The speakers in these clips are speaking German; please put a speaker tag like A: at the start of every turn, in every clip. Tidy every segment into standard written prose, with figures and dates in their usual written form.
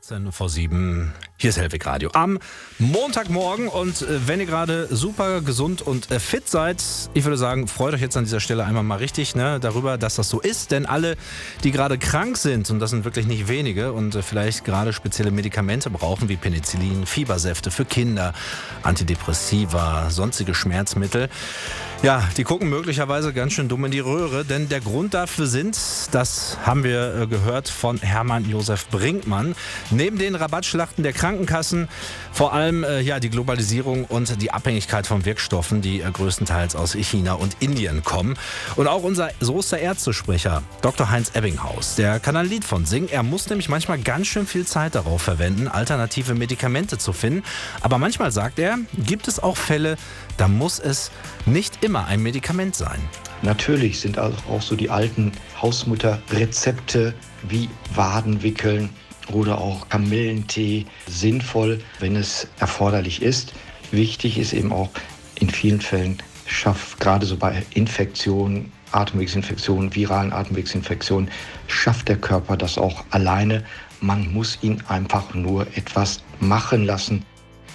A: 6:10. Hier ist Hellweg Radio am Montagmorgen und wenn ihr gerade super gesund und fit seid, ich würde sagen, freut euch jetzt an dieser Stelle einmal mal richtig darüber, dass das so ist, denn alle, die gerade krank sind, und das sind wirklich nicht wenige und vielleicht gerade spezielle Medikamente brauchen, wie Penicillin, Fiebersäfte für Kinder, Antidepressiva, sonstige Schmerzmittel, ja, die gucken möglicherweise ganz schön dumm in die Röhre, denn der Grund dafür sind, das haben wir gehört von Hermann Josef Brinkmann, neben den Rabattschlachten der Krankenkassen vor allem die Globalisierung und die Abhängigkeit von Wirkstoffen, die größtenteils aus China und Indien kommen. Und auch unser Soester Ärztesprecher, Dr. Heinz Ebbinghaus, der kann ein Lied von singen. Er muss nämlich manchmal ganz schön viel Zeit darauf verwenden, alternative Medikamente zu finden. Aber manchmal, sagt er, gibt es auch Fälle, da muss es nicht immer ein Medikament sein.
B: Natürlich sind also auch so die alten Hausmutterrezepte wie Wadenwickeln oder auch Kamillentee sinnvoll, wenn es erforderlich ist. Wichtig ist eben auch in vielen Fällen, gerade so bei Infektionen, Atemwegsinfektionen, viralen Atemwegsinfektionen, schafft der Körper das auch alleine. Man muss ihn einfach nur etwas machen lassen.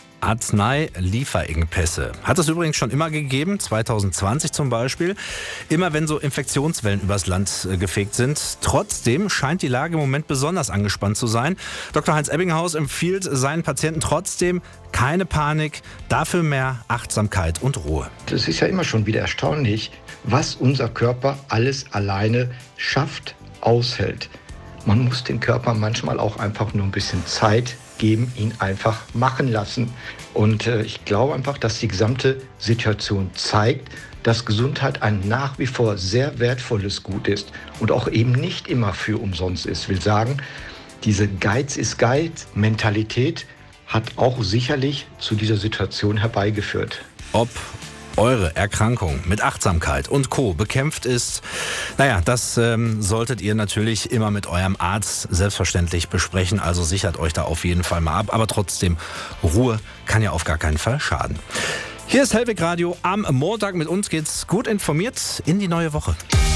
A: Arznei-Lieferengpässe. Hat es übrigens schon immer gegeben, 2020 zum Beispiel. Immer wenn so Infektionswellen übers Land gefegt sind. Trotzdem scheint die Lage im Moment besonders angespannt zu sein. Dr. Heinz Ebbinghaus empfiehlt seinen Patienten trotzdem keine Panik, dafür mehr Achtsamkeit und Ruhe.
B: Es ist ja immer schon wieder erstaunlich, was unser Körper alles alleine schafft, aushält. Man muss dem Körper manchmal auch einfach nur ein bisschen Zeit geben, ihn einfach machen lassen. Und ich glaube einfach, dass die gesamte Situation zeigt, dass Gesundheit ein nach wie vor sehr wertvolles Gut ist und auch eben nicht immer für umsonst ist. Ich will sagen, diese Geiz ist Geiz-Mentalität hat auch sicherlich zu dieser Situation herbeigeführt.
A: Ob eure Erkrankung mit Achtsamkeit und Co. bekämpft ist, das solltet ihr natürlich immer mit eurem Arzt selbstverständlich besprechen. Also sichert euch da auf jeden Fall mal ab. Aber trotzdem, Ruhe kann ja auf gar keinen Fall schaden. Hier ist Hellweg Radio am Montag. Mit uns geht's gut informiert in die neue Woche.